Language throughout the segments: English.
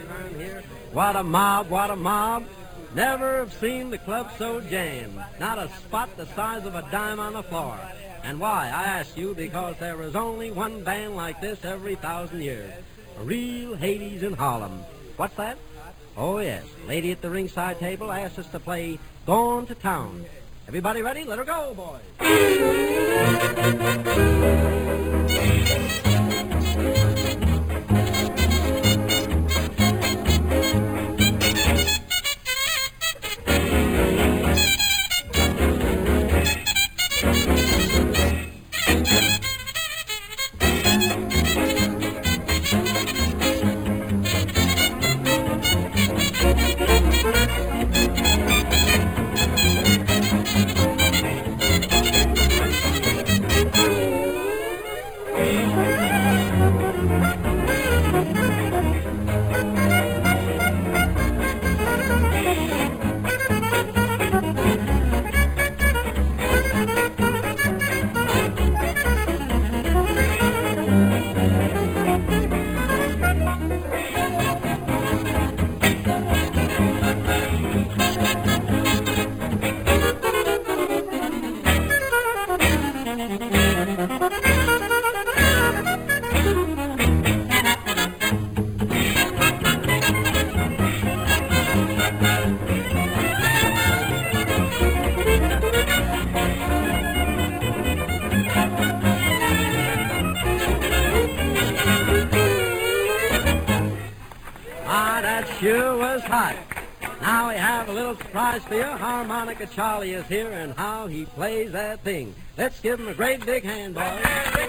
around here. What a mob, what a mob. Never have seen the club so jammed. Not a spot the size of a dime on the floor. And why, I ask you, because there is only one band like this every 1,000 years. A real Hades in Harlem. What's that? Oh, yes. Lady at the ringside table asked us to play Gone to Town. Everybody ready? Let her go, boys. Sure was hot. Now we have a little surprise for you. Harmonica Charlie is here, and how he plays that thing. Let's give him a great big hand, boys.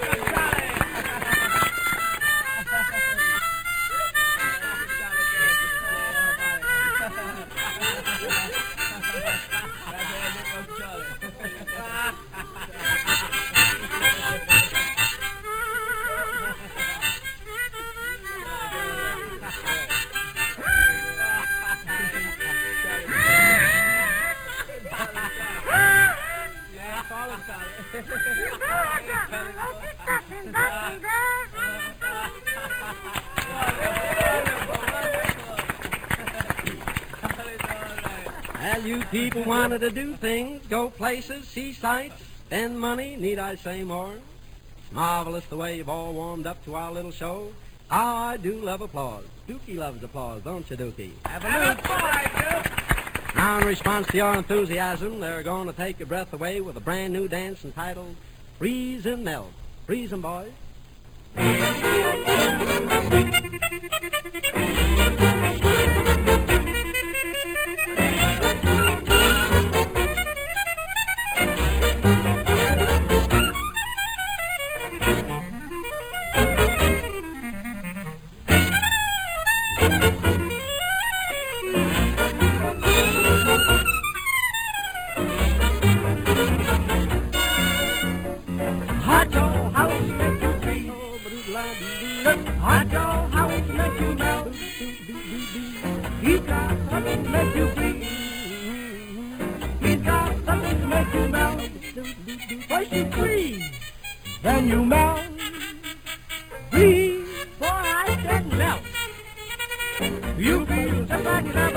Well, you people wanted to do things, go places, see sights, spend money, need I say more? It's marvelous the way you've all warmed up to our little show. How I do love applause. Dookie loves applause, don't you, Dookie? Have a look. Now, in response to your enthusiasm, they're going to take your breath away with a brand new dance entitled Freeze and Melt. Freeze 'em, boys. Hot dog house make you freeze. Hot dog house make you melt. He's got something to make you freeze. He's got something to make you melt. First you freeze, then you melt. Freeze, boy, I said melt. You feel just like you never